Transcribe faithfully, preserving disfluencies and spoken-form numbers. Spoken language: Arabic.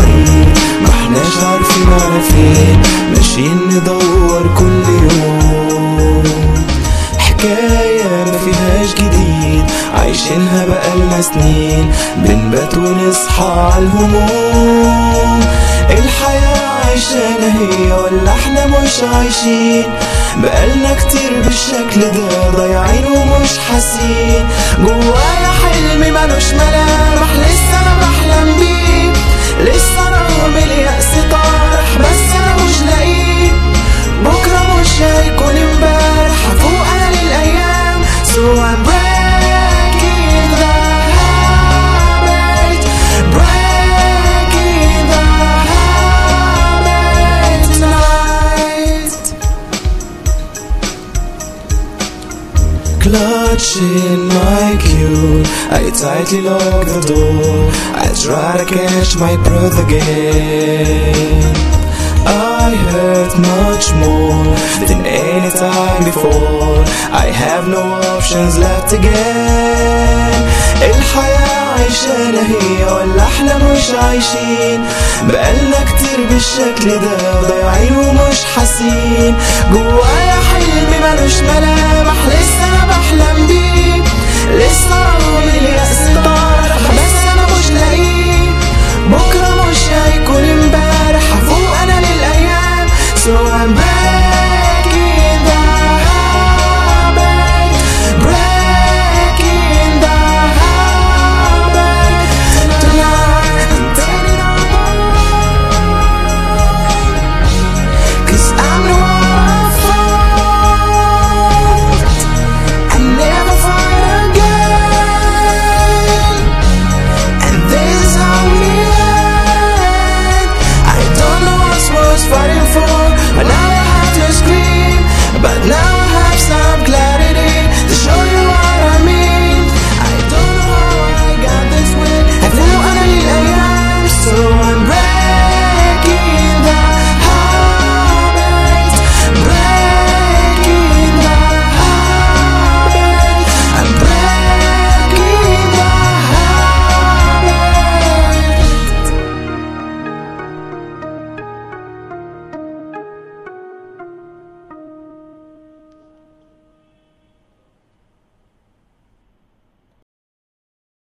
ضايعين، محناش عارفين على فين، ماشيين ندور كل يوم. حكاية مفيهاش جديد، عايشينها بقالنا سنين، بنبات ونصحى عالهموم. الحياة عايشانا هي ولا احنا مش عايشين؟ بقالنا كتير بالشكل ده ضايعين ومش حاسين. جوايا حلم ملوش ملامح لسه انا بحلم بيه، لسه رغم اليأس طارح بس انا مش لاقيه. بكرة مش هيكون امبارح، هفوق انا للايام. So I'm breaking the habit, breaking the habit tonight. Clutching my cue, I tightly lock the door. I try to catch my breath again. I hurt much more than any time before. I have no options left again. الحياة عايشانا هي ولا احنا مش عايشين؟ بقالنا كتير بالشكل ده ضايعين ومش حاسين. جوايا حلم ملوش ملامح لسه انا بحلم بيه، لسه رغم اليأس